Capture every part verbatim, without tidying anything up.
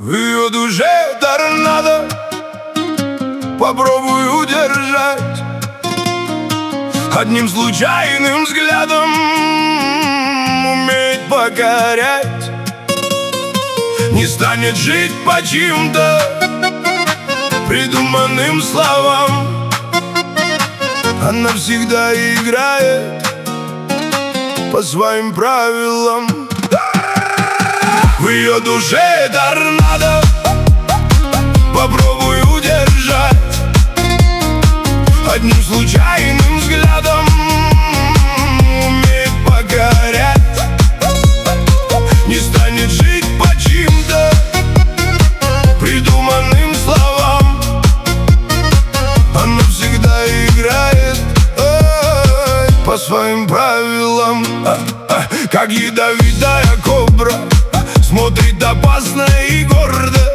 В ее душе торнадо, попробуй удержать. Одним случайным взглядом умеет покорять. Не станет жить по чьим-то придуманным словам. Она всегда играет по своим правилам. В ее душе торнадо, попробуй удержать. Одним случайным взглядом умеет покорять. Не станет жить по чьим-то придуманным словам. Она всегда играет ой, по своим правилам. а, а, Как ядовитая кобра, смотрит опасно и гордо.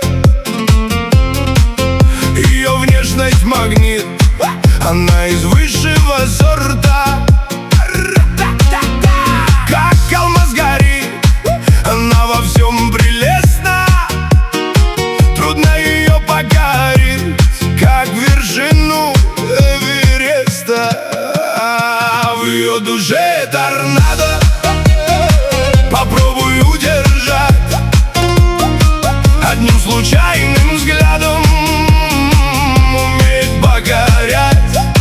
Ее внешность магнит, она из высшего сорта. Как алмаз горит, она во всем прелестна. Трудно ее покорить, как вершину Эвереста. В ее душе торнадо, попробуй удержать. Одним случайным взглядом умеет покорять.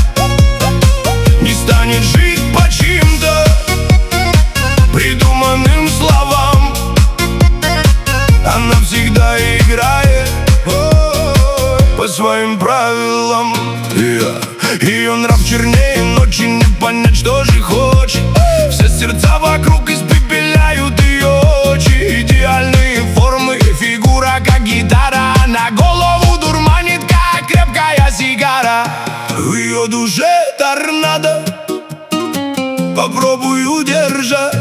Не станет жить по чьим-то придуманным словам. Она всегда играет ой, по своим правилам. yeah. Ее нрав чернее ночи, не понять, что же хочет. Все сердца вокруг испепеляют ее очи. Идеальные формы, фигура как гитара. На голову дурманит, как крепкая сигара. В ее душе торнадо, попробуй удержать.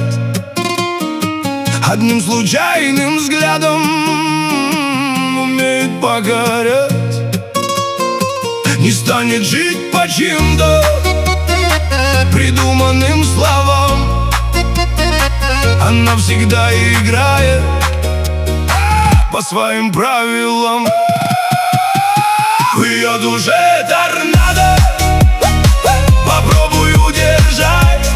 Одним случайным взглядом умеет покорять. Не станет жить по чьим-то придуманным словам. Она всегда играет по своим правилам. В ее душе торнадо, попробуй удержать.